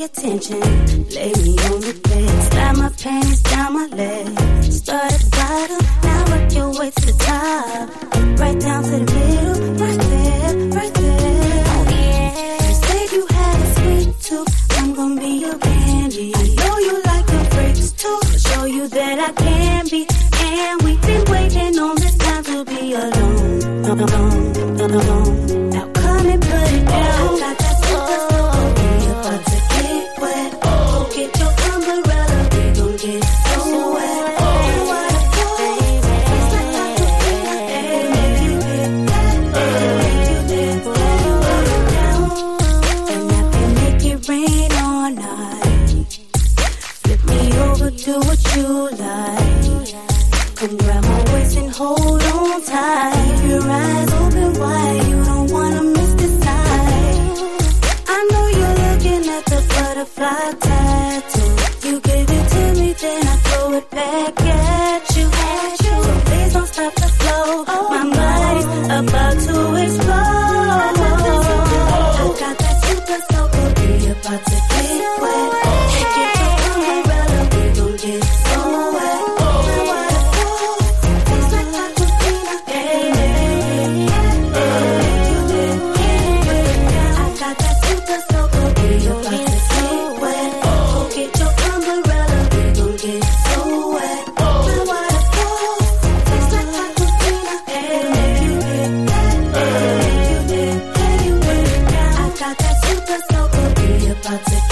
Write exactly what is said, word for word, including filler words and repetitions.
attention. Lay me on the bed, slide my panties down my legs. Start at the bottom, now work your way to the top. Right down to the middle, right there, right there. Oh yeah. You said you had a sweet tooth, I'm gonna be your candy. I know you like your freaks too, I'll show you that I can be. And we've been waiting on this time to be alone, alone, alone. Now come and put it down. Got that super soul, we about to get wet. Go get your umbrella, we gon' get so wet. And what a cold, it's like I could be a day. Make you get that, make you dance, make you put it down. And I can make it rain all night. Flip me over, do what you like. Come grab my waist and hold on tight. Keep your eyes open wide, you don't wanna miss this sight. I know you're looking at the butterfly tattoo. You give it to me, then I throw it back at you. So please don't stop the flow. My body's about to explode. I got that super soaker, we about to get wet. Get your umbrella, we gon' get so wet. About to